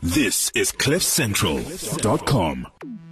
This is CliffCentral.com.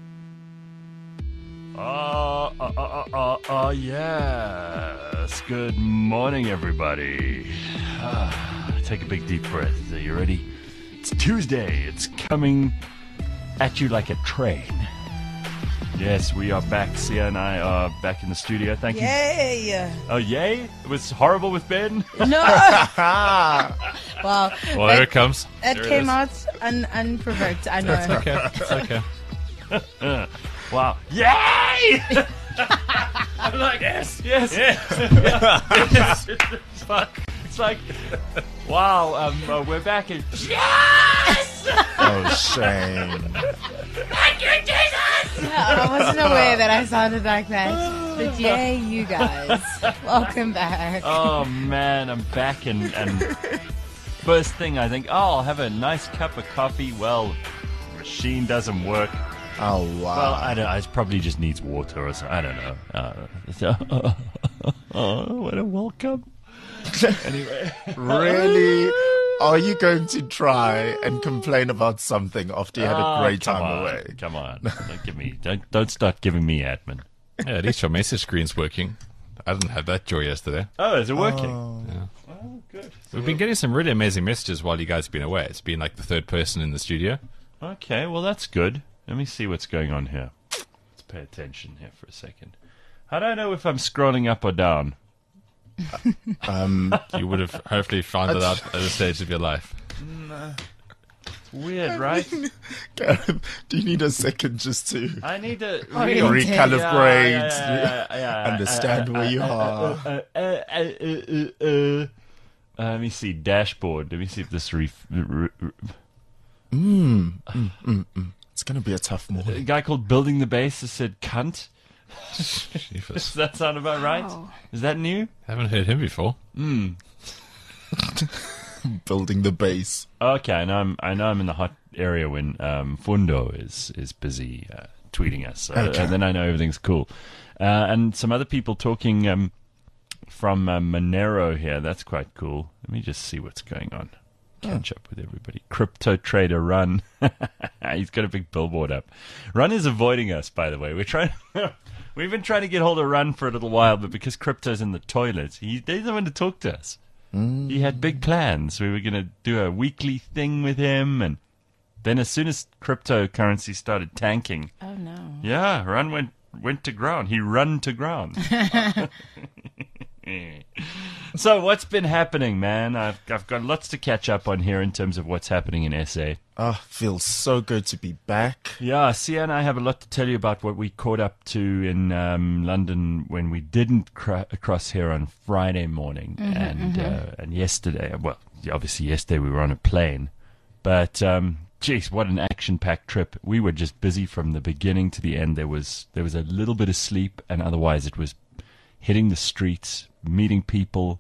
Yes. Good morning, everybody. Take a big deep breath. Are you ready? It's Tuesday. It's coming at you like a train. Yes, we are back. Sia and I are back in the studio. Thank you. Yay! Oh, yay? It was horrible with Ben? No! Well, there it comes. It There came is. out unprovoked, I know. It's okay. Wow. Yay! I'm like, yes. Yes. It's like, wow, we're back in. Yes! Oh, shame. Thank you, Jesus! I wasn't aware that I sounded like that. But yay, you guys. Welcome back. Oh, man, I'm back and first thing I think, I'll have a nice cup of coffee. Well, machine doesn't work. Oh, wow. Well, I don't know. It probably just needs water or something. I don't know. What a welcome. Anyway. Really? Are you going to try and complain about something after you had a great come time on, away? Come on. Don't start giving me admin. Yeah, at least your message screen's working. I didn't have that joy yesterday. Oh, is it working? Yeah. Oh, good. We've been getting some really amazing messages while you guys have been away. It's been like the third person in the studio. Okay, well, that's good. Let me see what's going on here. Let's pay attention here for a second. How do I know if I'm scrolling up or down? You would have hopefully found it out at a stage of your life. Weird, right? Gareth, do you need a second just to I need to recalibrate, yeah. understand where you are? Let me see dashboard. Let me see if this It's going to be a tough a morning. guy called Building the Base has said cunt. Does Jeepers. that sound about right? Wow. Is that new? Haven't heard him before. Building the base. Okay, I know I'm in the hot area when Fundo is busy tweeting us, Okay. and then I know everything's cool. And some other people talking from Monero here. That's quite cool. Let me just see what's going on. Catch up with everybody. Crypto trader Run. He's got a big billboard up. Run is avoiding us, by the way. We've been trying to get hold of Run for a little while, but because crypto's in the toilet, he doesn't want to talk to us. He had big plans. We were going to do a weekly thing with him, and then as soon as cryptocurrency started tanking, Oh, no. yeah, Run went to ground. He run to ground. So what's been happening, man? I've got lots to catch up on here in terms of what's happening in SA. Oh, feels so good to be back. Yeah, Sia and I have a lot to tell you about what we caught up to in London when we didn't cross here on Friday morning and yesterday. Well, obviously yesterday we were on a plane, but geez, what an action-packed trip. We were just busy from the beginning to the end. There was a little bit of sleep, and otherwise it was hitting the streets, meeting people,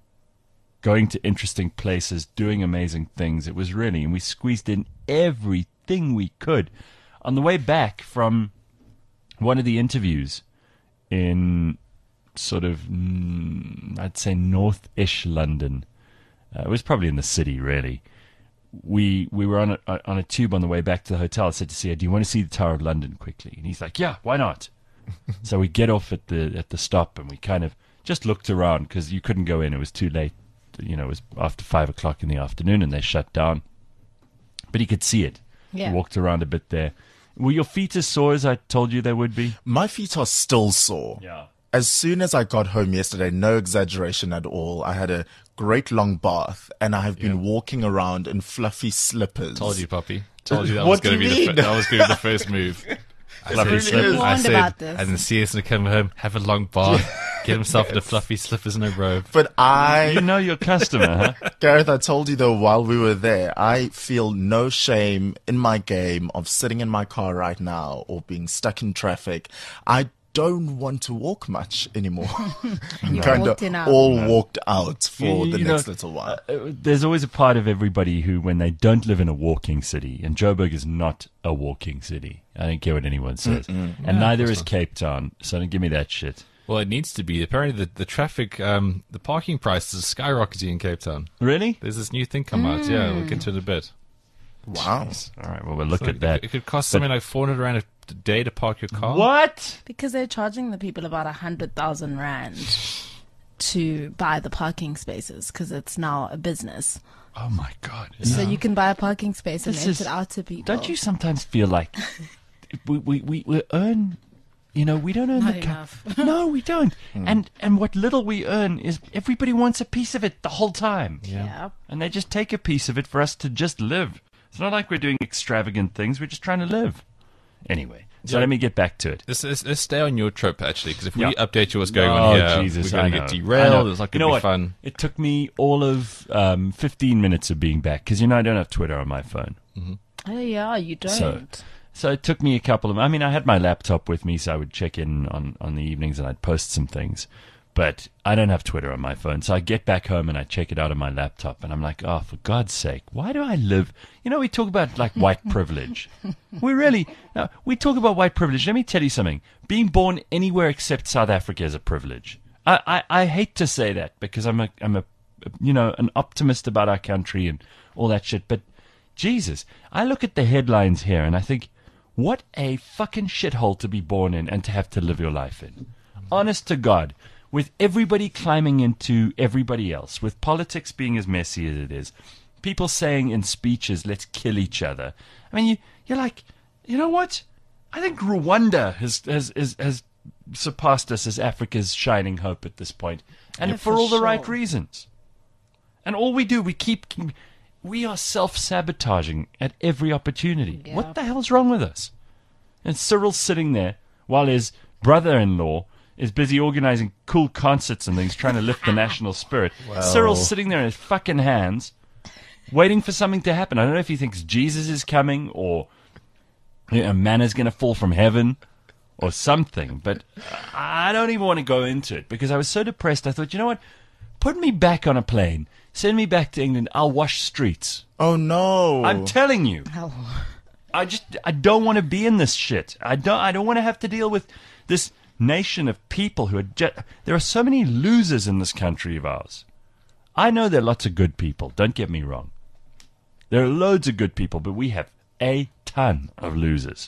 going to interesting places, doing amazing things. It was really, and we squeezed in everything we could. On the way back from one of the interviews in sort of, I'd say north-ish London, it was probably in the city, really. We were on a tube on the way back to the hotel. I said to Sia, do you want to see the Tower of London quickly? And he's like, yeah, why not? So we get off at the stop, and we kind of just looked around because you couldn't go in. It was too late. You know, it was after 5 o'clock in the afternoon, and they shut down. But he could see it. Yeah. He walked around a bit there. Were your feet as sore as I told you they would be? My feet are still sore. Yeah. As soon as I got home yesterday, no exaggeration at all, I had a great long bath, and I have been walking around in fluffy slippers. Told you, puppy. Told you that What was going do to you be mean? that was going to be the first move. Fluffy slippers. I Warned said, about this. and then CS to come home, have a long bath, get himself into fluffy slippers and a robe. But You know your customer, huh? Gareth, I told you though while we were there, I feel no shame in my game of sitting in my car right now or being stuck in traffic. I don't want to walk much anymore. I'm You kind walked of in out. all walked out for You the know, next little while. There's always a part of everybody who, when they don't live in a walking city, and Joburg is not a walking city. I don't care what anyone says. And neither is Cape Town, so don't give me that shit. Well, it needs to be. Apparently, the traffic, the parking prices are skyrocketing in Cape Town. Really? There's this new thing come out. Yeah, we'll get to it in a bit. Wow. All right, well, we'll look So at that. It could cost something like 400 rand a day to park your car. What? Because they're charging the people about 100,000 rand to buy the parking spaces because it's now a business. Oh, my God. So you can buy a parking space and This rent is- it out to people. Don't you sometimes feel like we earn, we don't earn Not the enough. No, we don't. And what little we earn is everybody wants a piece of it the whole time. Yeah. And they just take a piece of it for us to just live. It's not like we're doing extravagant things. We're just trying to live. Anyway, so Yeah. let me get back to it. Let's stay on your trip, actually, because if Yeah. we update you what's going Oh, on here, Jesus, we're going I to get know. derailed. It's not You going know to be what? fun. It took me all of 15 minutes of being back because, I don't have Twitter on my phone. Oh, yeah, you don't. So it took me a couple of... I had my laptop with me, so I would check in on the evenings and I'd post some things. But I don't have Twitter on my phone. So I get back home and I check it out on my laptop. And I'm like, oh, for God's sake, why do I live... we talk about, like, white privilege. We talk about white privilege. Let me tell you something. Being born anywhere except South Africa is a privilege. I hate to say that because I'm an optimist about our country and all that shit. But, Jesus, I look at the headlines here and I think, what a fucking shithole to be born in and to have to live your life in. Honest to God. With everybody climbing into everybody else, with politics being as messy as it is, people saying in speeches, let's kill each other. You're like, you know what? I think Rwanda has surpassed us as Africa's shining hope at this point. And Yeah, for for all the right sure. reasons. And all we do, we are self-sabotaging at every opportunity. Yeah. What the hell's wrong with us? And Cyril's sitting there while his brother-in-law is busy organizing cool concerts and things, trying to lift the national spirit. Cyril's sitting there in his fucking hands, waiting for something to happen. I don't know if he thinks Jesus is coming or a man is going to fall from heaven or something, but I don't even want to go into it because I was so depressed. I thought, you know what? Put me back on a plane. Send me back to England. I'll wash streets. Oh no! I'm telling you. I don't want to be in this shit. I don't want to have to deal with this nation of people who are there are so many losers in this country of ours. I know there are lots of good people, don't get me wrong. There are loads of good people, but we have a ton of losers.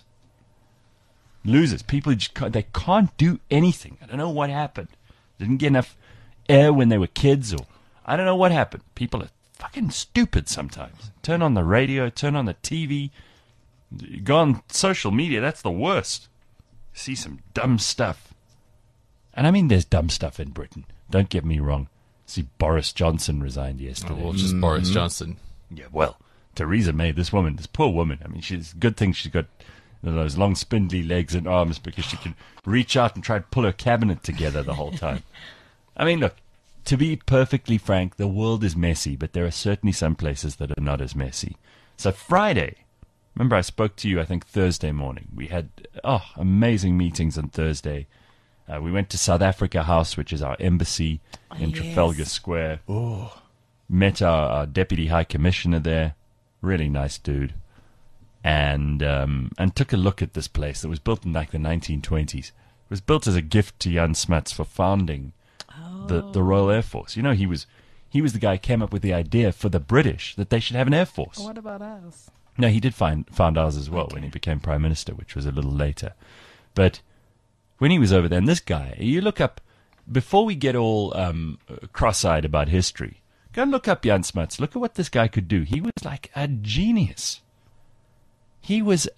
People who they can't do anything. I don't know what happened. Didn't get enough air when they were kids, or I don't know what happened. People are fucking stupid sometimes. Turn on the radio, turn on the TV, go on social media, that's the worst. See some dumb stuff. And there's dumb stuff in Britain. Don't get me wrong. See, Boris Johnson resigned yesterday. Well, just Boris Johnson. Yeah, well, Theresa May, this poor woman. She's good thing she's got those long spindly legs and arms because she can reach out and try to pull her cabinet together the whole time. Look, to be perfectly frank, the world is messy, but there are certainly some places that are not as messy. So Friday, remember I spoke to you, I think, Thursday morning. We had amazing meetings on Thursday. We went to South Africa House, which is our embassy in Trafalgar Square. Met our Deputy High Commissioner there. Really nice dude. And took a look at this place that was built in like the 1920s. It was built as a gift to Jan Smuts for founding the Royal Air Force. He was the guy who came up with the idea for the British that they should have an air force. What about us? No, he did found ours as well when he became Prime Minister, which was a little later. But when he was over there, and this guy, you look up, before we get all cross-eyed about history, go and look up Jan Smuts. Look at what this guy could do. He was like a genius. He was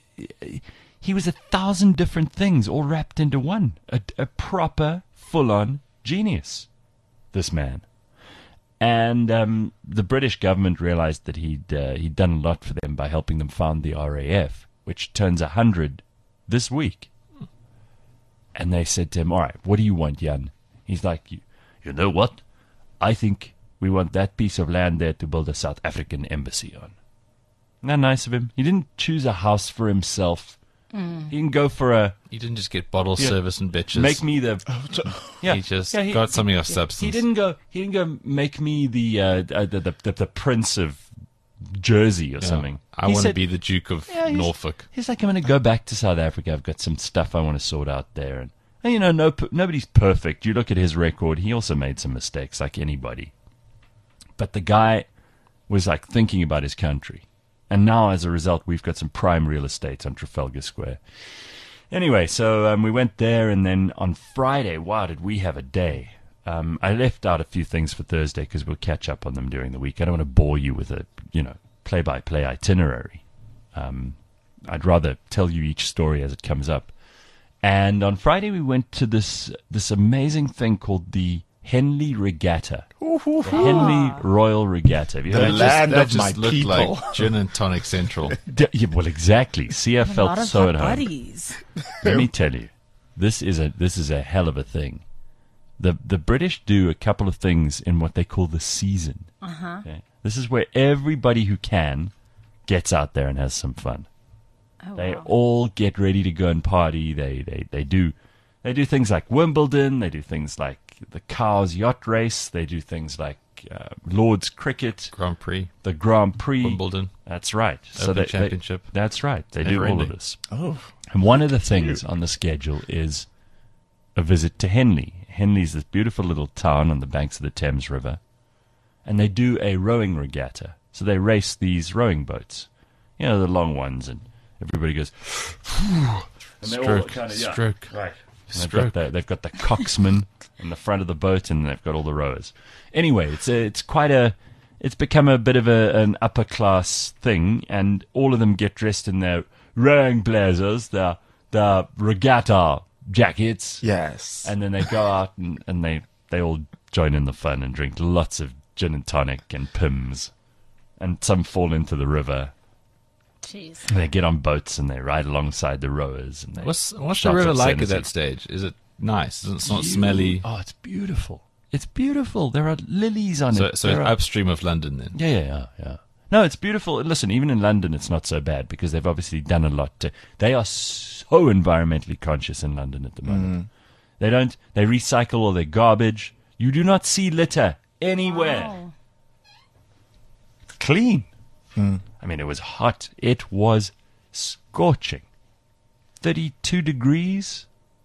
1,000 different things all wrapped into one. A proper, full-on genius, this man. And the British government realized that he'd done a lot for them by helping them found the RAF, which turns 100 this week. And they said to him, all right, what do you want, Jan? He's like, you know what? I think we want that piece of land there to build a South African embassy on. Isn't that nice of him? He didn't choose a house for himself. He didn't go for a... He didn't just get bottle service and bitches. Make me the... He just got something of substance. He didn't go make me the Prince of Jersey or something. I He want to said- be the Duke of Yeah, Norfolk. He's like, I'm going to go back to South Africa. I've got some stuff I want to sort out there. And nobody's perfect. You look at his record. He also made some mistakes like anybody. But the guy was like thinking about his country. And now, as a result, we've got some prime real estate on Trafalgar Square. Anyway, so we went there, and then on Friday, wow, did we have a day. I left out a few things for Thursday because we'll catch up on them during the week. I don't want to bore you with a, play-by-play itinerary. I'd rather tell you each story as it comes up. And on Friday, we went to this amazing thing called the Henley Regatta. The Henley Royal Regatta. Have you The heard of land That of my just looked people. like gin and tonic central. Yeah, well, exactly. See, I A felt lot of so hot at home. buddies. Let me tell you, this is a hell of a thing. The British do a couple of things in what they call the season. Okay? This is where everybody who can gets out there and has some fun. Oh, They wow. all get ready to go and party. They do things like Wimbledon. They do things like the Cowes yacht race. They do things like Lord's cricket, Grand Prix, the Grand Prix. Wimbledon. That's right. Open Championship. That's right. They do Never all of ending. this. Oh, And one of the things on the schedule is a visit to Henley. Henley's this beautiful little town on the banks of the Thames River. And they do a rowing regatta. So they race these rowing boats. The long ones. And everybody goes, and they're all Stroke, kinda, stroke, right. And stroke. they've got the coxsman in the front of the boat, and they've got all the rowers. Anyway, it's become a bit of an upper class thing, and all of them get dressed in their rowing blazers, their regatta jackets, yes. and then they go out and they all join in the fun and drink lots of gin and tonic and Pims, and some fall into the river. Jeez. And they get on boats and they ride alongside the rowers. And they What's the shout river up like at Senesi. that stage? Is it nice? It's not smelly. Oh, it's beautiful. It's beautiful. There are lilies on So it. it's There are- upstream of London then. Yeah. No, it's beautiful. Listen, even in London, it's not so bad because they've obviously done a lot. They are so environmentally conscious in London at the moment. They recycle all their garbage. You do not see litter anywhere. Wow. Clean. I mean, it was hot. It was scorching. 32 degrees.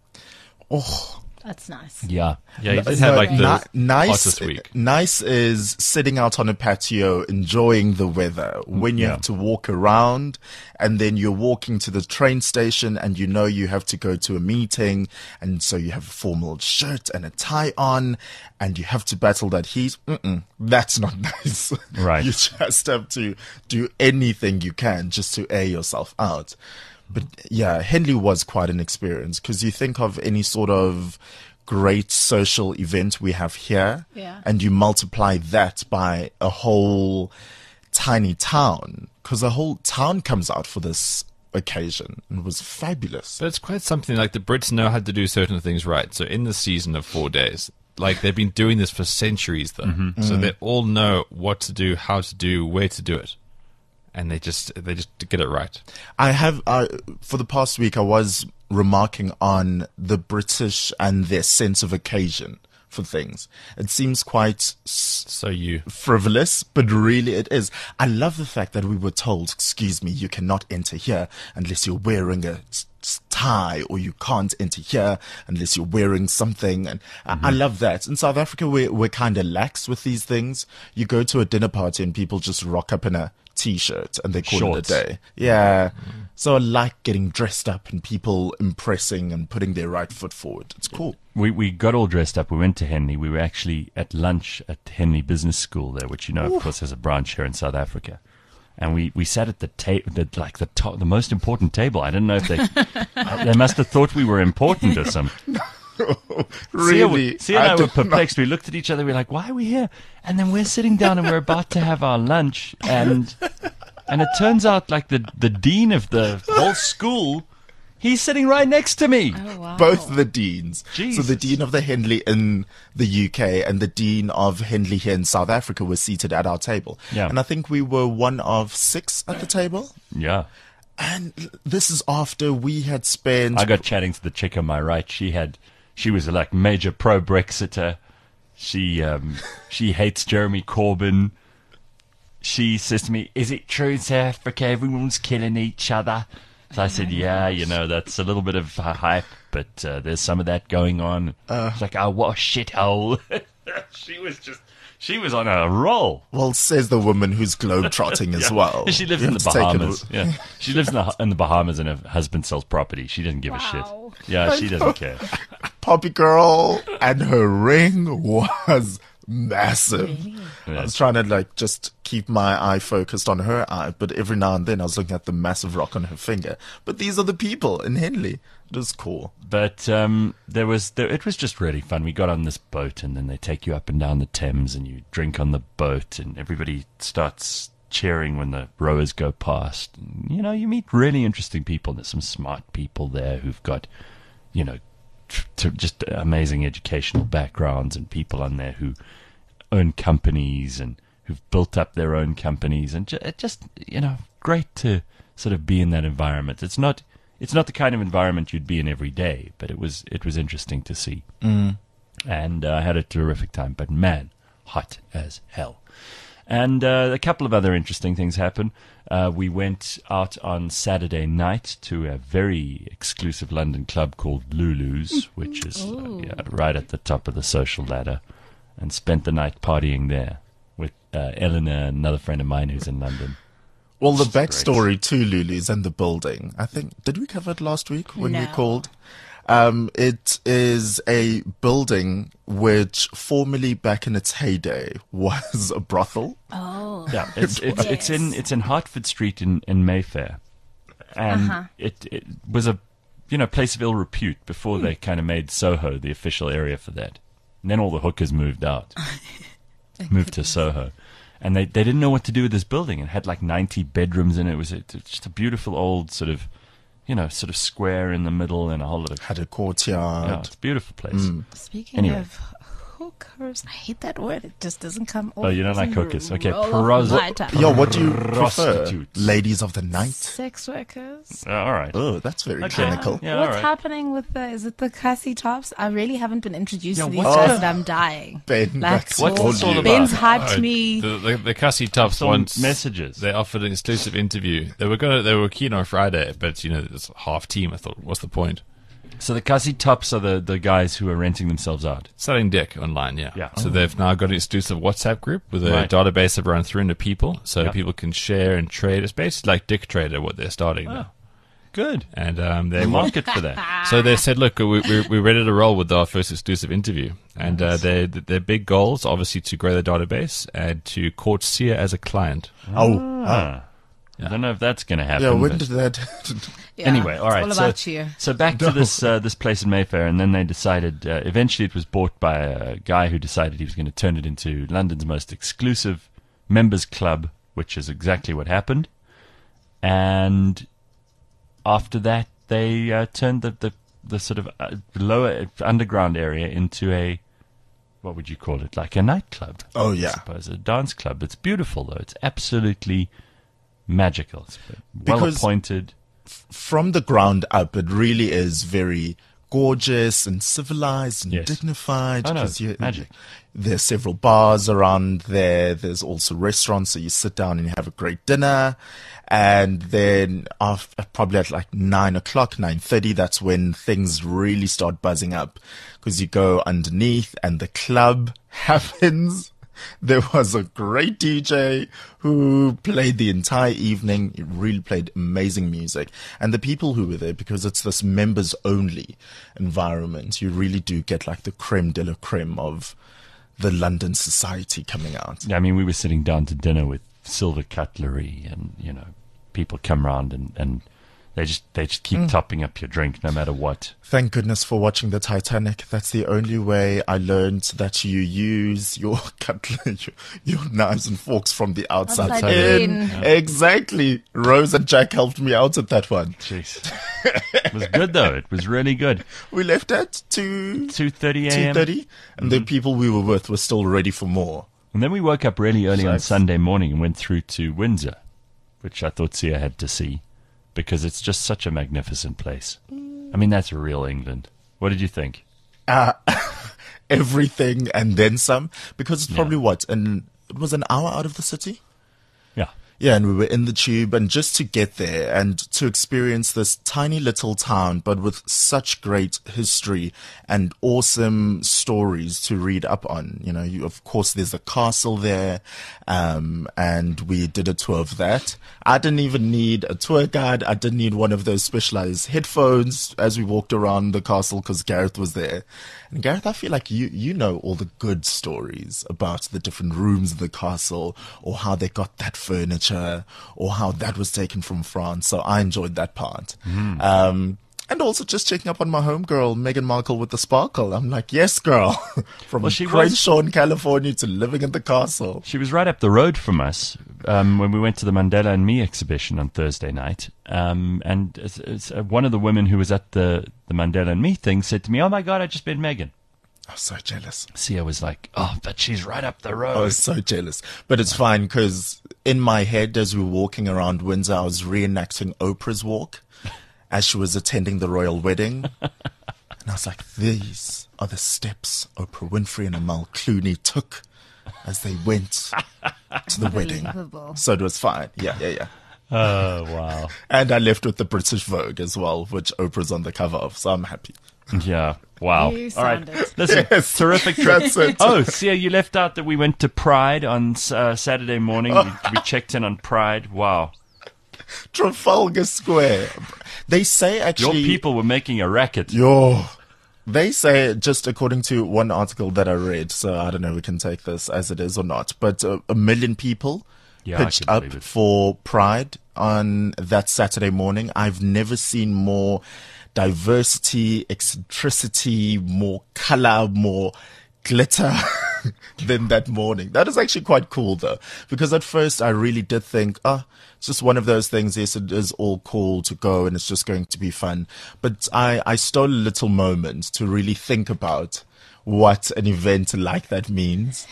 Oh, That's nice. Yeah. Yeah, you did have like the nice. hottest week. Nice is sitting out on a patio, enjoying the weather. When you Yeah. have to walk around, and then you're walking to the train station, and you have to go to a meeting, and so you have a formal shirt and a tie on, and you have to battle that heat. That's not nice. Right. You just have to do anything you can just to air yourself out. But yeah, Henley was quite an experience because you think of any sort of great social event we have here, Yeah. and you multiply that by a whole tiny town, because a whole town comes out for this occasion. It was fabulous. But it's quite something. Like the Brits know how to do certain things right. So in the season of 4 days, like they've been doing this for centuries, though. So they all know what to do, how to do, where to do it, and they just get it right. I have, for the past week, I was remarking on the British and their sense of occasion for things. It seems quite So you frivolous, but really it is. I love the fact that we were told, excuse me, you cannot enter here unless you're wearing a tie, or you can't enter here unless you're wearing something. And I love that. In South Africa, we're kind of lax with these things. You go to a dinner party and people just rock up in a T-shirt and they call Shorts. it a day. Yeah. So I like getting dressed up and people impressing and putting their right foot forward. It's cool. We got all dressed up. We went to Henley. We were actually at lunch at Henley Business School there, which of course has a branch here in South Africa. And we sat at the the most important table. I didn't know if they must have thought we were important or something. Really? Sia and I were did not- perplexed. We looked at each other. We were like, "Why are we here?" And then we're sitting down and we're about to have our lunch, and it turns out like the dean of the whole school, he's sitting right next to me. Oh, wow. Both the deans. Jesus. So the dean of the Henley in the UK and the dean of Henley here in South Africa were seated at our table. Yeah. And I think we were one of 6 at the table. Yeah. And this is after we had spent... I got chatting to the chick on my right. She was like major pro Brexiter. She hates Jeremy Corbyn. She says to me, "Is it true in South Africa everyone's killing each other?" So I said, "Yeah, that's a little bit of hype, but there's some of that going on." She's like, "Oh, what a shithole." She was on a roll. Well, says the woman who's globetrotting as well. She lives You in have the to take it Bahamas. Yeah, she lives in the Bahamas, and her husband sells property. She doesn't give a shit. Yeah, she doesn't care. Poppy girl, and her ring was massive. I was trying to just keep my eye focused on her eye, but every now and then I was looking at the massive rock on her finger. But these are the people in Henley. It was cool. But it was just really fun. We got on this boat, and then they take you up and down the Thames, and you drink on the boat, and everybody starts cheering when the rowers go past. And, you meet really interesting people. There's some smart people there who've got, just amazing educational backgrounds, and people on there who own companies and who've built up their own companies, and just great to sort of be in that environment. It's not the kind of environment you'd be in every day, but it was interesting to see. And I had a terrific time, but man, hot as hell. And a couple of other interesting things happened. We went out on Saturday night to a very exclusive London club called Lulu's, which is right at the top of the social ladder, and spent the night partying there with Eleanor and another friend of mine who's in London. Well, the backstory to Lulu's and the building, I think, did we cover it last week when we called? It is a building which formerly, back in its heyday, was a brothel. Oh. Yeah, it's in Hertford Street in Mayfair, and it was a place of ill repute before they kind of made Soho the official area for that, and then all the hookers moved out, moved to Soho. And they didn't know what to do with this building. It had 90 bedrooms in it. It was just a beautiful old sort of square in the middle, and a whole lot of... Had a courtyard. Yeah, it's a beautiful place. Speaking of hookers, I hate that word. It just doesn't come off. Oh, you don't like hookers? Okay, what do you prefer? Prostitutes. Ladies of the night? Sex workers. All right. Oh, that's very clinical. Yeah, What's all right. happening with is it the Cassie Tops? I really haven't been introduced to these what's guys, the- and I'm dying. Ben, that's What's all this all you. about? Ben's hyped me. The Cassie Tops Some once messages. They offered an exclusive interview. They were keen on Friday, but it's half team. I thought, what's the point? So the Cassie Tops are the guys who are renting themselves out. Selling dick online, yeah. Yeah. So they've now got an exclusive WhatsApp group with a Right. database of around 300 people, so Yeah. people can share and trade. It's basically like Dick Trader, what they're starting now. Good. And They they market for that. So they said, look, we're ready to roll with our first exclusive interview. And their big goals, obviously, to grow their database and to court Sia as a client. I don't know if that's going to happen. Yeah, when but- did that... Yeah, Anyway, all right. It's all about you. So back to this place in Mayfair, and then they decided. Eventually, it was bought by a guy who decided he was going to turn it into London's most exclusive members club, which is exactly what happened. And after that, they turned the sort of lower underground area into a, what would you call it? Like a nightclub. Oh, I yeah. suppose a dance club. It's beautiful though. It's absolutely magical. It's well Because- appointed. From the ground up, it really is very gorgeous and civilized and Yes. dignified. Oh, no, 'cause magic. There's several bars around there. There's also restaurants, so you sit down and you have a great dinner. And then probably at 9 o'clock, 9:30, that's when things really start buzzing up, because you go underneath and the club happens. There was a great DJ who played the entire evening. He really played amazing music. And the people who were there, because it's this members only environment, you really do get the creme de la creme of the London society coming out. Yeah, I mean, we were sitting down to dinner with silver cutlery, and people come round and they just keep topping up your drink no matter what. Thank goodness for watching the Titanic. That's the only way I learned that you use your cutlery, your knives and forks from the outside Outside in. in. Exactly. Rose and Jack helped me out at that one. Jeez, it was good though. It was really good. We left at 2:30 a.m. 2:30, and the people we were with were still ready for more. And then we woke up really early on Nice. Sunday morning and went through to Windsor, which I thought Sia had to see, because it's just such a magnificent place. I mean, that's real England. What did you think? Everything and then some, because it's probably it was an hour out of the city. Yeah. Yeah, and we were in the tube, and just to get there and to experience this tiny little town, but with such great history and awesome stories to read up on. You know, of course, there's a castle there, and we did a tour of that. I didn't even need a tour guide. I didn't need one of those specialized headphones as we walked around the castle because Gareth was there. And Gareth, I feel like you know all the good stories about the different rooms of the castle, or how they got that furniture, or how that was taken from France. So I enjoyed that part. And also just checking up on my homegirl, Meghan Markle with the sparkle. I'm like, yes, girl. From she Crenshaw in California to living in the castle. She was right up the road from us when we went to the Mandela and Me exhibition on Thursday night. And one of the women who was at the Mandela and Me thing said to me, "Oh my God, I just met Meghan." I was so jealous. Sia was like, "Oh, but she's right up the road." I was so jealous. But it's fine because in my head, as we were walking around Windsor, I was reenacting Oprah's walk as she was attending the royal wedding. And I was like, these are the steps Oprah Winfrey and Amal Clooney took as they went to the wedding. Unbelievable. So it was fine. Yeah. Oh, wow. And I left with the British Vogue as well, which Oprah's on the cover of. So I'm happy. Yeah. Wow. You All right. sounded- Listen, Yes. terrific trip. That's it. Oh, Sia, you left out that we went to Pride on Saturday morning. We checked in on Pride. Wow. Trafalgar Square. They say Your actually... people were making a racket. They say, just according to one article that I read, so I don't know, we can take this as it is or not, but 1 million people Yeah, I pitched can up believe it. for Pride on that Saturday morning. I've never seen more diversity, eccentricity, more color, more glitter than that morning. That is actually quite cool though, because at first I really did think, it's just one of those things. Yes, it is all cool to go and it's just going to be fun. But I stole a little moment to really think about what an event like that means.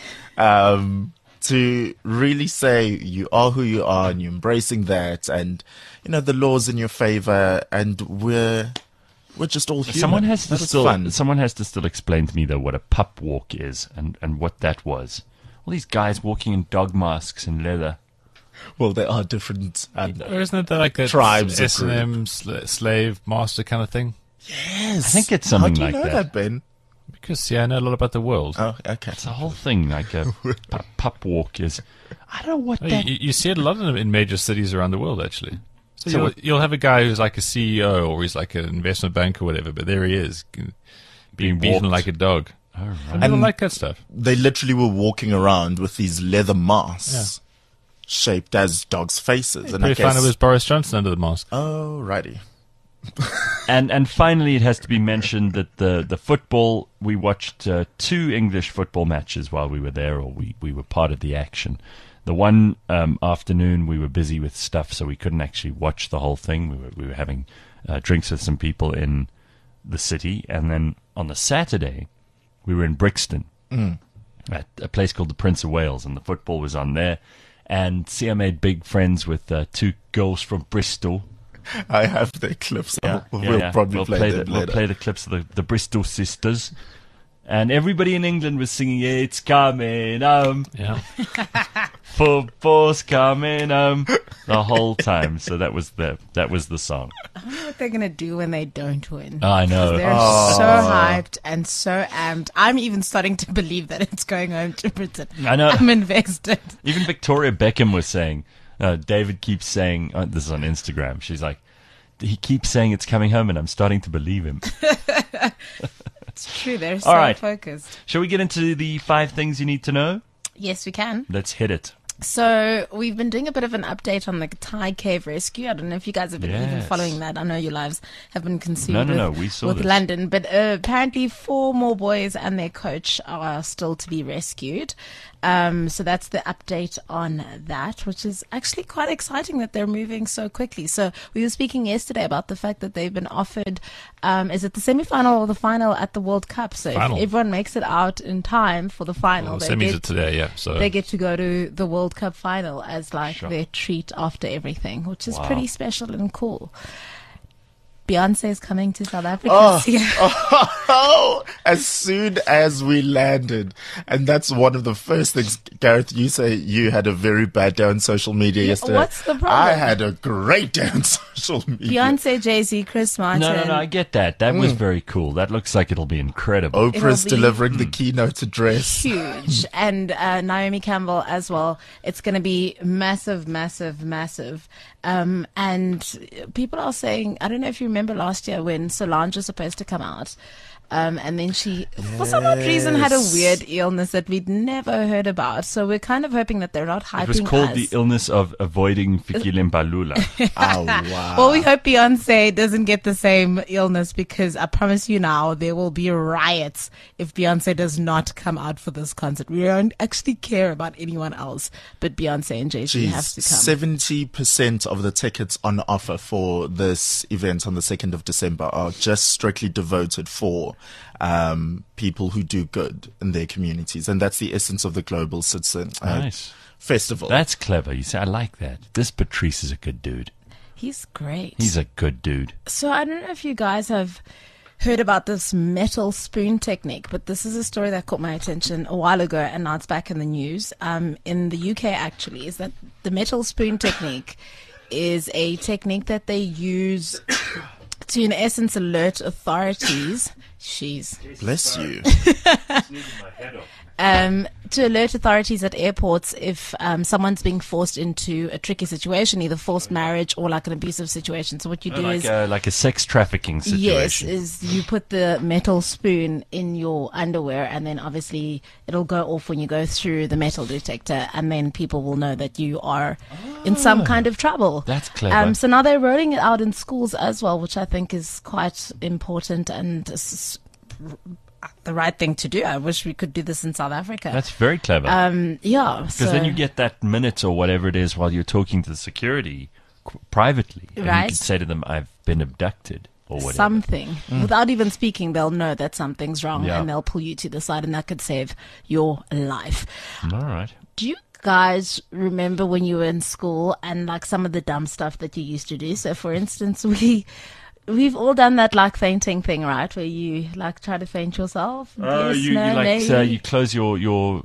To really say you are who you are and you're embracing that, and you know the law's in your favor, and we're just all human. Someone has to still explain to me though what a pup walk is and what that was. All these guys walking in dog masks and leather. Well, there are different. Or isn't it like a Tribes of S&M slave master kind of thing? Yes, I think it's something How like do you know that. Ben? Because, I know a lot about the world. Oh, okay. It's a whole thing, like a pup walk is. I don't know what Oh, that. you see it a lot in major cities around the world, actually. So So you'll have a guy who's like a CEO or he's like an investment banker or whatever, but there he is, being beaten walked. like a dog. All right. Some people like that stuff. They literally were walking around with these leather masks shaped as dogs' faces, and I Pretty fun guess. it was Boris Johnson under the mask. Oh, righty. And finally, it has to be mentioned that the football, we watched 2 English football matches while we were there, or we were part of the action. The one afternoon we were busy with stuff, so we couldn't actually watch the whole thing. We were having drinks with some people in the city, and then on the Saturday we were in Brixton at a place called the Prince of Wales, and the football was on there. And Sia made big friends with 2 girls from Bristol. I have the clips. We'll probably play them We'll later. play the clips of the Bristol sisters. And everybody in England was singing, "It's coming home, Yeah. football's coming home," the whole time. So that was the song. I wonder what they're going to do when they don't win. I know. They're so hyped and so amped. I'm even starting to believe that it's going home to Britain. I know. I'm invested. Even Victoria Beckham was saying, David keeps saying, this is on Instagram, she's like, he keeps saying it's coming home and I'm starting to believe him. It's true. They're so All right. focused. Shall we get into the 5 things you need to know? Yes, we can. Let's hit it. So we've been doing a bit of an update on the Thai cave rescue. I don't know if you guys have been even Yes. following that. I know your lives have been consumed No, with, we saw with this. London. But apparently 4 more boys and their coach are still to be rescued. So that's the update on that, which is actually quite exciting that they're moving so quickly. So we were speaking yesterday about the fact that they've been offered, is it the semi-final or the final at the World Cup? So Final. if everyone makes it out in time for the final, Well, the they semis get are today, yeah. So they get to go to the World Cup final as like Sure. their treat after everything, which is Wow. pretty special and cool. Beyonce is coming to South Africa. Oh, as soon as we landed. And that's one of the first things, Gareth, you say you had a very bad day on social media yesterday. What's the problem? I had a great day on social media. Beyonce, Jay-Z, Chris Martin. No, I get that. That was very cool. That looks like it'll be incredible. Oprah's It'll be- delivering the keynote address. Huge. And Naomi Campbell as well. It's going to be massive, massive, massive. And people are saying, I don't know if you remember last year when Solange was supposed to come out. And then she, for some odd reason, had a weird illness that we'd never heard about. So we're kind of hoping that they're not hyping It was called us. the illness of avoiding Fikile Mbalula. Oh, wow. Well, we hope Beyonce doesn't get the same illness, because I promise you now, there will be riots if Beyonce does not come out for this concert. We don't actually care about anyone else, but Beyonce and Jay-Z have to come. 70% of the tickets on offer for this event on the 2nd of December are just strictly devoted for people who do good in their communities. And that's the essence of the Global Citizen Nice. Festival. That's clever. You say, I like that. This Patrice is a good dude. He's great. He's a good dude. So I don't know if you guys have heard about this metal spoon technique, but this is a story that caught my attention a while ago, and now it's back in the news. In the UK, actually, is that the metal spoon technique is a technique that they use to, in essence, alert authorities. Bless you. To alert authorities at airports if someone's being forced into a tricky situation, either forced marriage or like an abusive situation. So what you do is, like a sex trafficking yes, situation. is you put the metal spoon in your underwear, and then obviously it'll go off when you go through the metal detector, and then people will know that you are in some kind of trouble. That's clever. So now they're rolling it out in schools as well, which I think is quite important and the right thing to do. I wish we could do this in South Africa. That's very clever. Yeah. Because then you get that minute or whatever it is while you're talking to the security privately. And you Right. can say to them, I've been abducted or whatever. something. Without even speaking, they'll know that something's wrong, Yeah. and they'll pull you to the side, and that could save your life. All right. Do you guys remember when you were in school and like some of the dumb stuff that you used to do? So for instance, we've all done that like fainting thing, right? Where you like try to faint yourself. Yes, you no, like maybe. you close your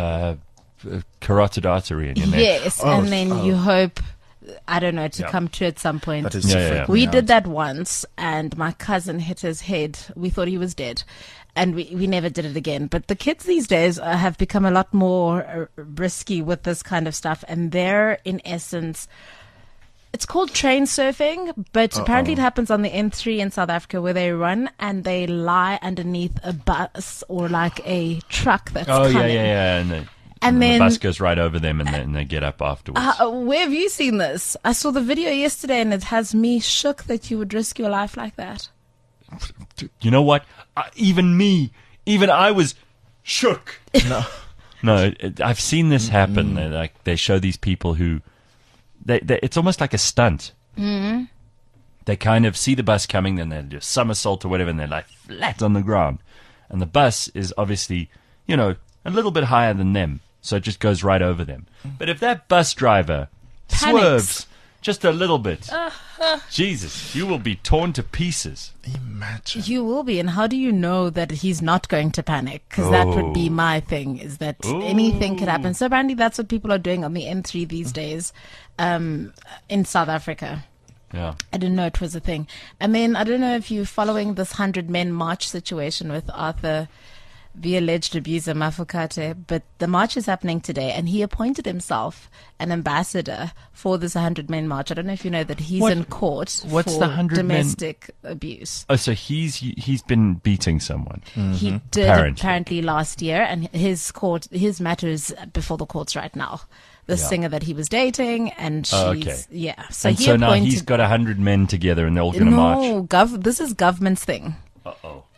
carotid artery in your neck. Yes, Oh, and then you hope, I don't know, to Yeah. come to at some point. That is Yeah, to yeah, freak yeah. me We out. did that once, and my cousin hit his head. We thought he was dead, and we never did it again. But the kids these days have become a lot more risky with this kind of stuff, and they're, in essence, it's called train surfing, but apparently it happens on the N3 in South Africa, where they run and they lie underneath a bus or like a truck that's Oh, coming. yeah. And then- the bus goes right over them, and they get up afterwards. Where have you seen this? I saw the video yesterday, and it has me shook that you would risk your life like that. You know what? Even I was shook. No, I've seen this happen. They show these people who, it's almost like a stunt. Mm-hmm. They kind of see the bus coming, then they do a somersault or whatever, and they're like flat on the ground. And the bus is obviously, a little bit higher than them, so it just goes right over them. But if that bus driver Panics. swerves just a little bit, Jesus, you will be torn to pieces. Imagine. You will be, and how do you know that he's not going to panic? Because that would be my thing, is that anything could happen. So apparently that's what people are doing on the N3 these days in South Africa. Yeah. I didn't know it was a thing. And then I don't know if you're following this 100 Men March situation with Arthur, the alleged abuser Mafokate, but the march is happening today, and he appointed himself an ambassador for this 100 Men March. I don't know if you know that he's What- in court what's for the 100 Men? domestic abuse. Oh, so he's been beating someone. He did Apparently. apparently last year, and his matter is before the courts right now. The Yeah. singer that he was dating, and she's Oh, okay. yeah. So And he so now appointed. he's got 100 men together, and they're all going to march. This is government's thing. Uh-oh.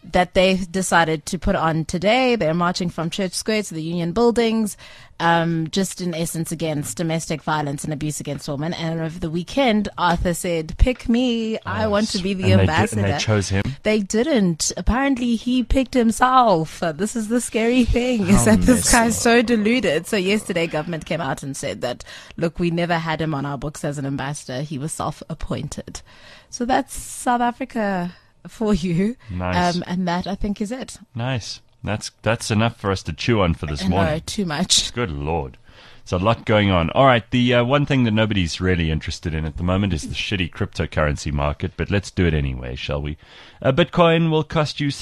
that they decided to put on today. They're marching from Church Square to the Union Buildings, just in essence against domestic violence and abuse against women. And over the weekend, Arthur said, pick me. I want to be the ambassador. And they chose him? They didn't. Apparently, he picked himself. This is the scary thing, is that this guy's so deluded. So yesterday, government came out and said that, look, we never had him on our books as an ambassador. He was self-appointed. So that's South Africa for you. Nice. And that, I think, is it. Nice. That's enough for us to chew on for this morning. No, too much. Good Lord. There's a lot going on. All right, the one thing that nobody's really interested in at the moment is the shitty cryptocurrency market, but let's do it anyway, shall we? Bitcoin will cost you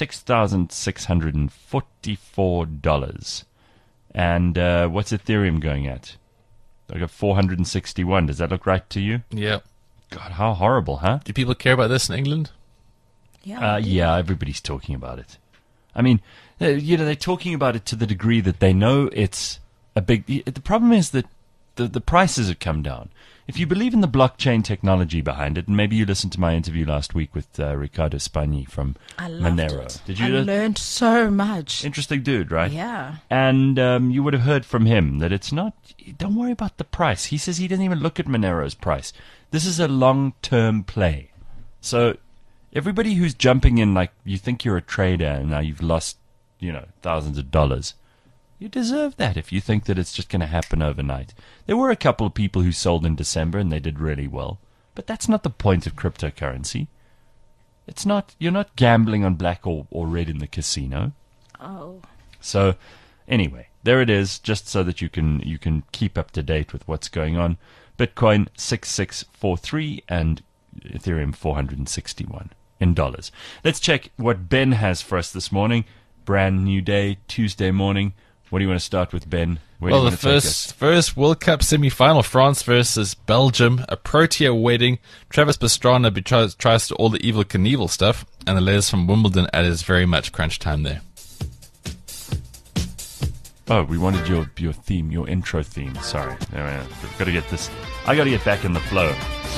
$6,644. And what's Ethereum going at? I got 461. Does that look right to you? Yeah. God, how horrible, huh? Do people care about this in England? Yeah, everybody's talking about it. I mean, they're talking about it to the degree that they know it's a big... The problem is that the prices have come down. If you believe in the blockchain technology behind it, and maybe you listened to my interview last week with Ricardo Spagni from Monero. It. Did you? I learned so much. Interesting dude, right? Yeah. And you would have heard from him that it's not... Don't worry about the price. He says he doesn't even look at Monero's price. This is a long-term play. So everybody who's jumping in like you think you're a trader and now you've lost, thousands of dollars, you deserve that if you think that it's just going to happen overnight. There were a couple of people who sold in December and they did really well. But that's not the point of cryptocurrency. It's not. You're not gambling on black or red in the casino. Oh. So anyway, there it is, just so that you can keep up to date with what's going on. Bitcoin 6643 and Ethereum 461 in dollars. Let's check what Ben has for us this morning. Brand new day, Tuesday morning. What do you want to start with, Ben? Where do you want to take us? First World Cup semi-final, France versus Belgium, a Protea wedding. Travis Pastrana tries to all the Evel Knievel stuff, and the latest from Wimbledon at is very much crunch time there. Oh, we wanted your theme, your intro theme. Sorry. We've got to get this. I got to get back in the flow.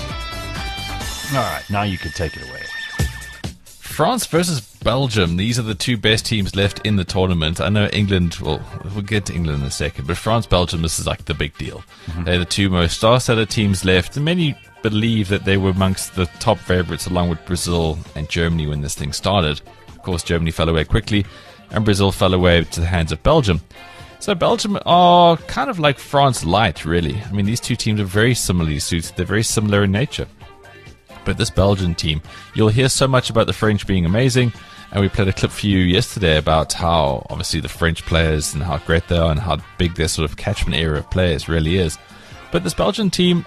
All right, now you can take it away. France versus Belgium. These are the two best teams left in the tournament. I know England, we'll get to England in a second, but France, Belgium, this is like the big deal. Mm-hmm. They're the two most star-studded teams left, and many believe that they were amongst the top favorites along with Brazil and Germany when this thing started. Of course, Germany fell away quickly, and Brazil fell away to the hands of Belgium. So Belgium are kind of like France light, really. I mean, these two teams are very similarly suited. They're very similar in nature. But this Belgian team, you'll hear so much about the French being amazing, and we played a clip for you yesterday about how, obviously, the French players and how great they are and how big their sort of catchment area of players really is. But this Belgian team,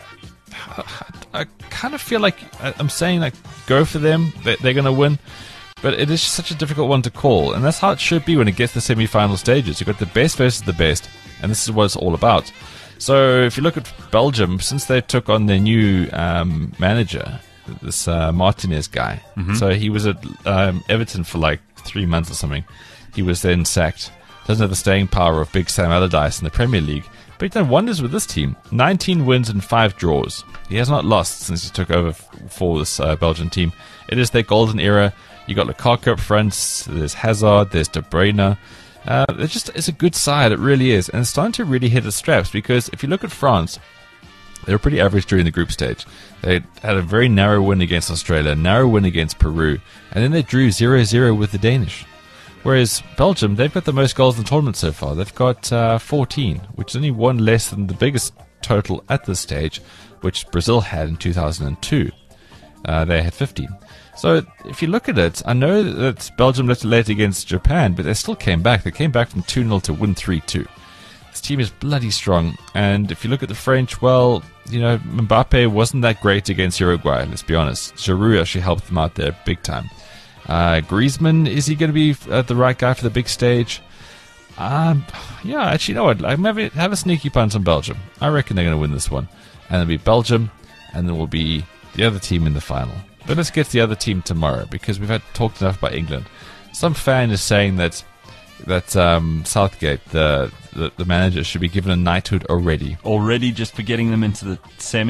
I kind of feel like I'm saying, like, go for them. They're going to win. But it is such a difficult one to call, and that's how it should be when it gets to the semi-final stages. You've got the best versus the best, and this is what it's all about. So if you look at Belgium, since they took on their new manager, this Martinez guy, so he was at Everton for like 3 months or something. He was then sacked. Doesn't have the staying power of Big Sam Allardyce in the Premier League, but he's done wonders with this team. 19 wins and 5 draws. He has not lost since he took over for this Belgian team. It is their golden era. You got Lukaku up front, there's Hazard, there's De Bruyne. It's a good side, it really is. And it's starting to really hit the straps, because if you look at France, they were pretty average during the group stage. They had a very narrow win against Australia, a narrow win against Peru, and then they drew 0-0 with the Danish. Whereas Belgium, they've got the most goals in the tournament so far. They've got 14, which is only one less than the biggest total at this stage, which Brazil had in 2002. They had 15. So if you look at it, I know that Belgium looked late against Japan, but they still came back. They came back from 2-0 to win 3-2. This team is bloody strong. And if you look at the French, well, Mbappe wasn't that great against Uruguay, let's be honest. Giroud actually helped them out there big time. Griezmann, is he going to be the right guy for the big stage? Yeah, actually, you know what? I have a sneaky punt on Belgium. I reckon they're going to win this one. And it'll be Belgium, and then will be the other team in the final. But let's get to the other team tomorrow, because we've talked enough about England. Some fan is saying that Southgate, the manager, should be given a knighthood already. Already, just for getting them into the semis?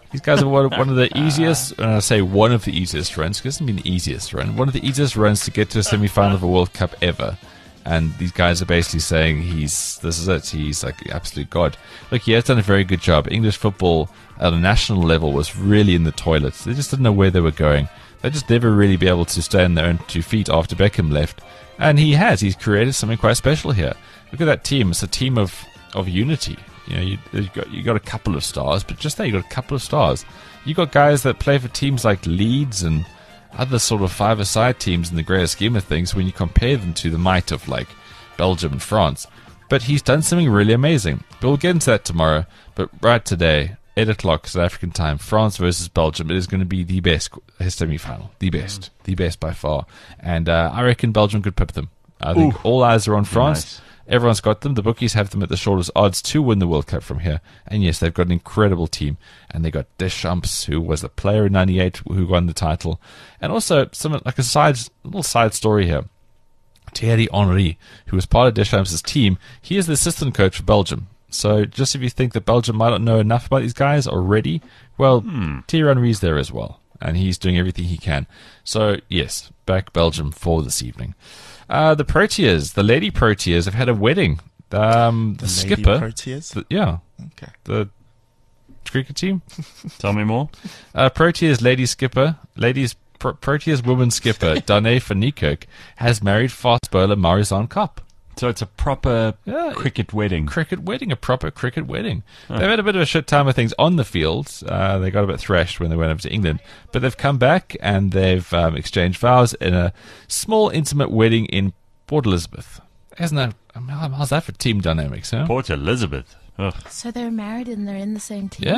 These guys are one of the easiest, and I say one of the easiest runs, because it doesn't mean the easiest run, one of the easiest runs to get to a semi-final of a World Cup ever. And these guys are basically saying this is it, he's like the absolute god. Look, he has done a very good job. English football at a national level was really in the toilets. They just didn't know where they were going. They just never really be able to stay on their own 2 feet after Beckham left. And he's created something quite special here. Look at that team. It's a team of unity. You know, you got a couple of stars, but just there you got a couple of stars. You got guys that play for teams like Leeds and other sort of five-a-side teams in the greater scheme of things when you compare them to the might of like Belgium and France. But he's done something really amazing. But we'll get into that tomorrow. But right today, 8 o'clock South African time, France versus Belgium. It is going to be the best semi-final. The best by far. And I reckon Belgium could pip them. I think all eyes are on France. Nice. Everyone's got them. The bookies have them at the shortest odds to win the World Cup from here. And yes, they've got an incredible team. And they got Deschamps, who was the player in '98 who won the title. And also, some like a little side story here. Thierry Henry, who was part of Deschamps' team, he is the assistant coach for Belgium. So just if you think that Belgium might not know enough about these guys already, well, Thierry Henry's there as well. And he's doing everything he can. So, yes, back Belgium for this evening. The Proteas, the Lady Proteas, have had a wedding. The skipper. Proteas? Okay. The cricket team. Tell me more. Proteas lady skipper, Proteas woman skipper, Dane van Niekerk, has married fast bowler Marizanne Kapp. So it's a proper cricket wedding. A proper cricket wedding. They've had a bit of a shit time of things on the field. They got a bit thrashed when they went over to England. But they've come back and they've exchanged vows in a small, intimate wedding in Port Elizabeth. Isn't that... how's that for team dynamics, huh? Port Elizabeth. Ugh. So they're married and they're in the same team?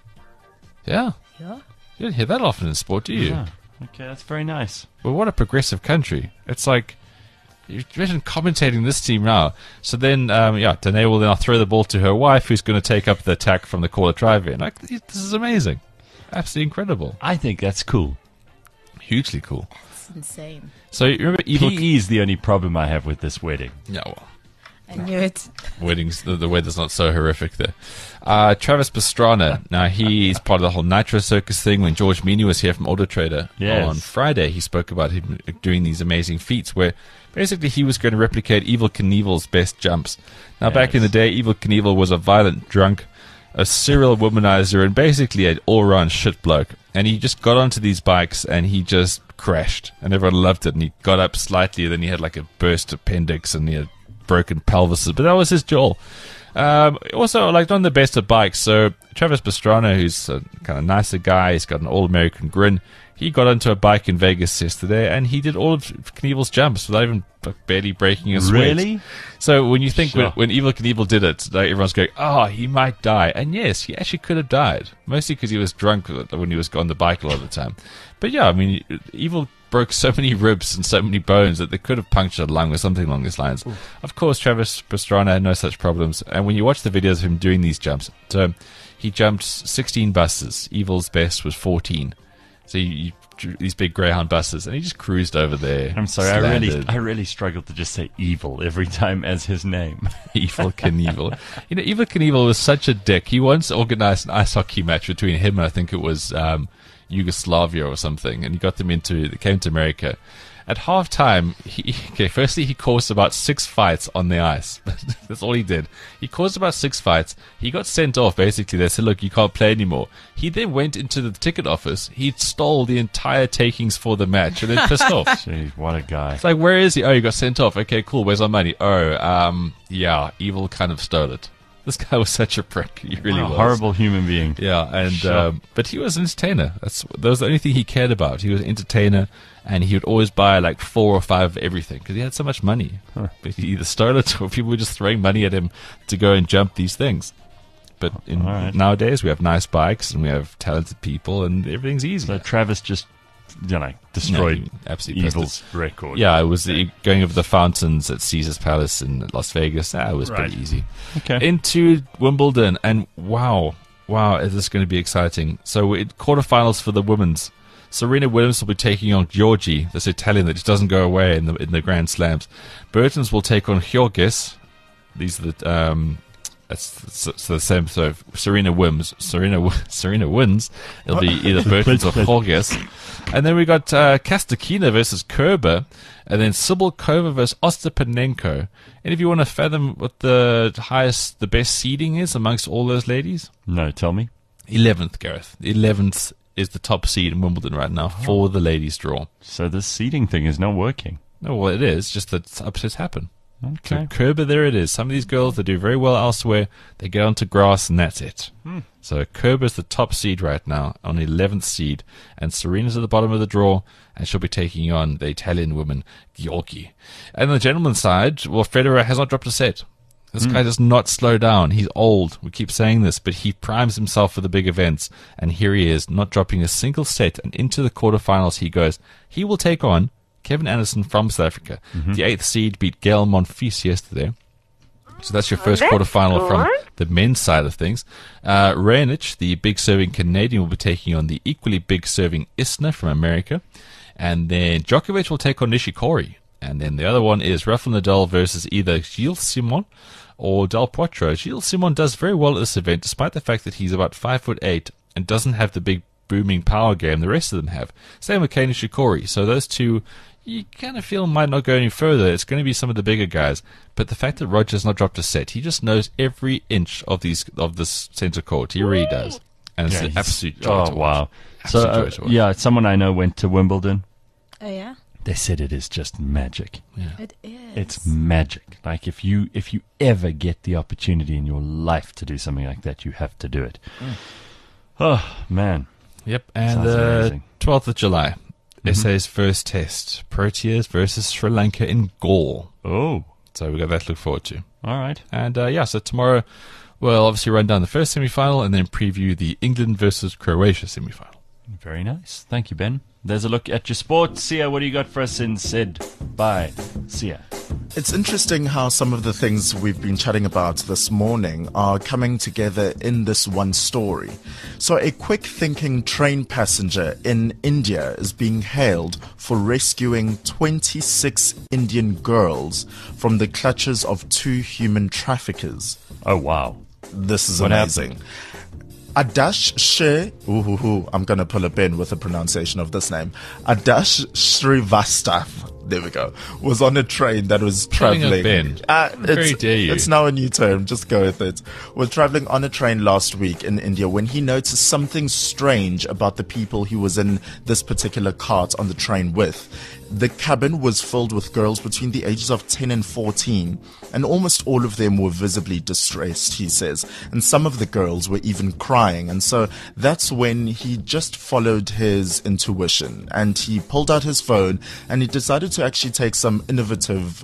Yeah. You don't hear that often in sport, do you? Yeah. Okay, that's very nice. Well, what a progressive country. It's like... You imagine commentating this team now. So then, Danae will now throw the ball to her wife, who's going to take up the attack from the caller drive-in. Like, this is amazing. Absolutely incredible. I think that's cool. Hugely cool. That's insane. So you remember PE is the only problem I have with this wedding. Yeah, well. I knew it. Weddings, the weather's not so horrific there. Travis Pastrana. Now, he's part of the whole Nitro Circus thing. When George Meany was here from Auto Trader on Friday, he spoke about him doing these amazing feats where basically he was going to replicate Evel Knievel's best jumps. Now, back in the day, Evel Knievel was a violent drunk, a serial womanizer, and basically an all-round shit bloke. And he just got onto these bikes and he just crashed. And everyone loved it. And he got up slightly, and then he had like a burst appendix and he had broken pelvises, but that was his jaw. Also, like, not the best of bikes. So Travis Pastrana, who's a kind of nicer guy, he's got an all-American grin. He got onto a bike in Vegas yesterday, and he did all of Knievel's jumps without even barely breaking a sweat. Really? So when you think when Evel Knievel did it, like, everyone's going, "Oh, he might die," and yes, he actually could have died, mostly because he was drunk when he was on the bike a lot of the time. But yeah, I mean, Evel broke so many ribs and so many bones that they could have punctured a lung or something along these lines. Ooh. Of course, Travis Pastrana had no such problems. And when you watch the videos of him doing these jumps, so he jumped 16 buses. Evel's best was 14. So you these big Greyhound buses, and he just cruised over there. I'm sorry, I really struggled to just say Evil every time as his name. Evel Knievel. You know, Evel Knievel was such a dick. He once organized an ice hockey match between him and I think it was Yugoslavia or something, and he got them they came to America. At halftime, firstly he caused about 6 fights on the ice. That's all he did. He caused about 6 fights. He got sent off, basically. They said, "Look, you can't play anymore." He then went into the ticket office. He stole the entire takings for the match and then pissed off. Jeez, what a guy. It's like, where is he? Oh, you got sent off. Okay, cool. Where's our money? Oh, yeah, Evel kind of stole it. This guy was such a prick. He really was. A horrible human being. Yeah, and but he was an entertainer. That was the only thing he cared about. He was an entertainer, and he would always buy like 4 or 5 of everything because he had so much money. Huh. But he either stole it or people were just throwing money at him to go and jump these things. But nowadays we have nice bikes and we have talented people and everything's easy. So Travis just destroyed Evel's record. Yeah, it was going over the fountains at Caesar's Palace in Las Vegas. It was pretty easy. Okay. Into Wimbledon, and wow, is this going to be exciting? So quarterfinals for the women's. Serena Williams will be taking on Giorgi, this Italian that just doesn't go away in the Grand Slams. Bertens will take on Hjorges. These are the That's so the same. So if Serena wins, it'll be either Bertens or Jorges. And then we got Kastakina versus Kerber, and then Sibylkova versus Ostapenenko. And if you want to fathom what the best seeding is amongst all those ladies, No, tell me. 11th, Gareth. 11th is the top seed in Wimbledon right now for the ladies' draw. So this seeding thing is not working. No, well, it is, just that upsets happen. So Okay. Kerber, there it is. Some of these girls, they do very well elsewhere. They get onto grass, and that's it. So Kerber's the top seed right now, on the 11th seed. And Serena's at the bottom of the draw, and she'll be taking on the Italian woman, Giolgi. And on the gentleman's side, well, Federer has not dropped a set. This guy does not slow down. He's old. We keep saying this, but he primes himself for the big events. And here he is, not dropping a single set. And into the quarterfinals he goes. He will take on Kevin Anderson from South Africa. The 8th seed beat Gael Monfils yesterday. So that's your first quarterfinal from the men's side of things. Raonic, the big serving Canadian, will be taking on the equally big serving Isner from America. And then Djokovic will take on Nishikori. And then the other one is Rafael Nadal versus either Gilles Simon or Del Potro. Gilles Simon does very well at this event, despite the fact that he's about 5'8" and doesn't have the big booming power game the rest of them have. Same with Kei Nishikori. So those two, you kind of feel might not go any further. It's going to be some of the bigger guys. But the fact that Roger's not dropped a set, he just knows every inch of this centre court. He really does. And it's an absolute joy to watch. Wow. Absolute So, joy to watch. yeah, someone I know went to Wimbledon. Oh, yeah? They said it is just magic. It is. It's magic. Like if you ever get the opportunity in your life to do something like that, you have to do it. Oh man. Yep, and Sounds the amazing. 12th of July, SA's first test, Proteas versus Sri Lanka in Gaul. Oh, So we've got that to look forward to. all right. And so tomorrow we'll obviously run down the first semi-final and then preview the England versus Croatia semi-final. Very nice. Thank you, Ben. There's a look at your sports. Sia, what do you got for us in Sid? Bye. Sia. It's interesting how some of the things we've been chatting about this morning are coming together in this one story. So a quick-thinking train passenger in India is being hailed for rescuing 26 Indian girls from the clutches of 2 human traffickers. Oh, wow. This is What amazing. Adash She, I'm going to pull a pin with the pronunciation of this name. Adash Srivastav, there we go, was on a train that was Pulling a traveling. pin. Very dare you. It's now a new term, just go with it. Was traveling on a train last week in India when he noticed something strange about the people he was in this particular cart on the train with. The cabin was filled with girls between the ages of 10 and 14, and almost all of them were visibly distressed, he says, and some of the girls were even crying. And so that's when he just followed his intuition, and he pulled out his phone and he decided to actually take some innovative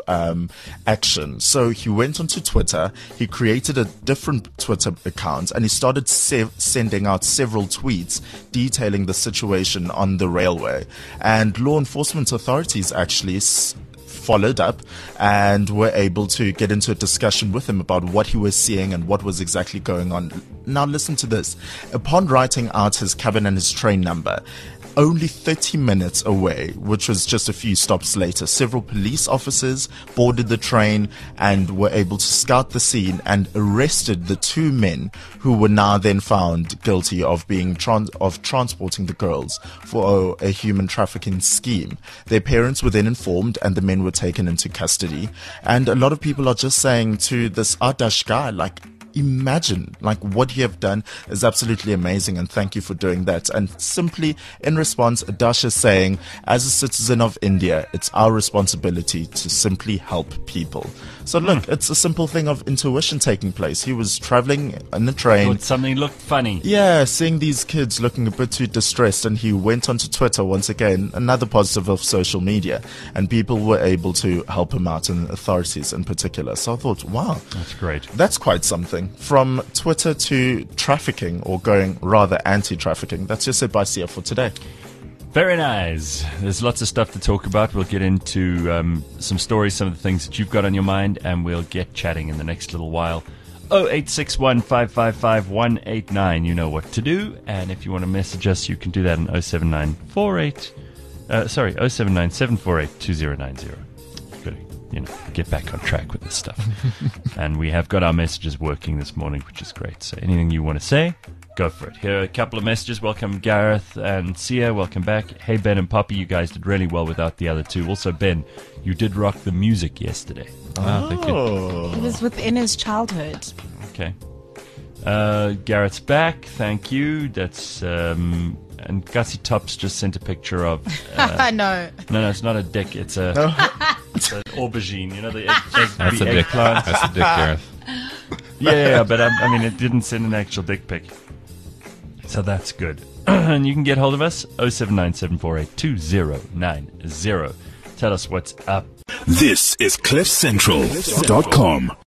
action. So he went onto Twitter, he created a different Twitter account, and he started sending out several tweets detailing the situation on the railway. And law enforcement authorities actually followed up and were able to get into a discussion with him about what he was seeing and what was exactly going on. Now listen to this. Upon writing out his cabin and his train number, only 30 minutes away, which was just a few stops later, several police officers boarded the train and were able to scout the scene and arrested the 2 men who were now then found guilty of being transporting the girls for a human trafficking scheme. Their parents were then informed and the men were taken into custody. And a lot of people are just saying to this Adash guy, like, imagine, like, what you have done is absolutely amazing, and thank you for doing that. And simply in response, Adash is saying, as a citizen of India, it's our responsibility to simply help people. So look, it's a simple thing of intuition taking place. He was traveling in a train. Thought something looked funny. Yeah, seeing these kids looking a bit too distressed, and he went onto Twitter once again, another positive of social media, and people were able to help him out, and authorities in particular. So I thought, wow, That's great. that's quite something. From Twitter to trafficking, or going rather anti-trafficking. That's just it by Sia for today. Very nice. There's lots of stuff to talk about. We'll get into some stories, some of the things that you've got on your mind, and we'll get chatting in the next little while. 0861 555 189. You know what to do. And if you want to message us, you can do that on 079 748 2090. Good. get back on track with this stuff. And we have got our messages working this morning, which is great. So anything you want to say, go for it. Here are a couple of messages. Welcome, Gareth and Sia. Welcome back. Hey, Ben and Poppy, you guys did really well without the other two. Also, Ben, you did rock the music yesterday. Thank you. It was within his childhood. Okay. Garrett's back. Thank you. That's and Gussie Tops just sent a picture of. No, it's not a dick. It's a it's an aubergine. You know the That's the a dick. eggplant. That's a dick, Gareth. Yeah, but I mean, it didn't send an actual dick pic, so that's good. And you can get hold of us 0797482090. Tell us what's up. This is CliffCentral.com.